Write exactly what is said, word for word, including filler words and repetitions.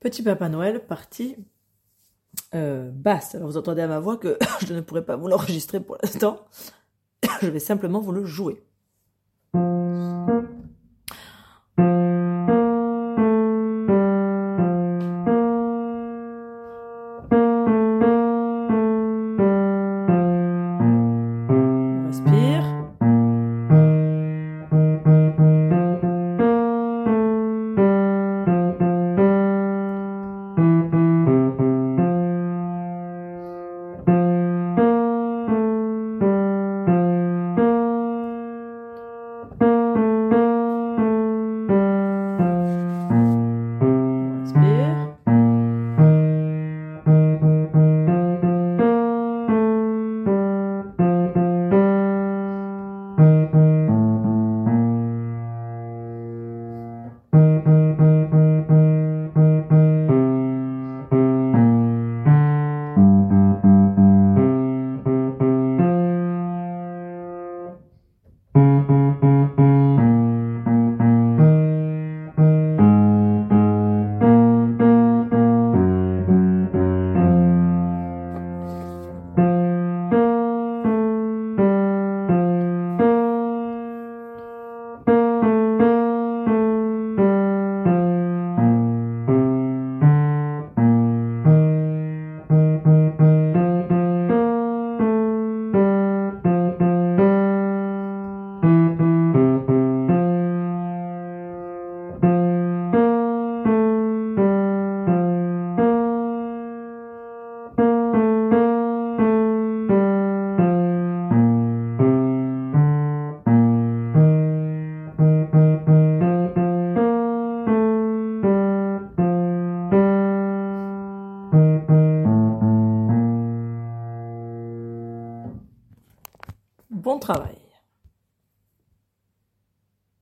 Petit Papa Noël, partie euh, basse. Alors vous entendez à ma voix que je ne pourrai pas vous l'enregistrer pour l'instant. Je vais simplement vous le jouer. On respire. On respire. Bon travail.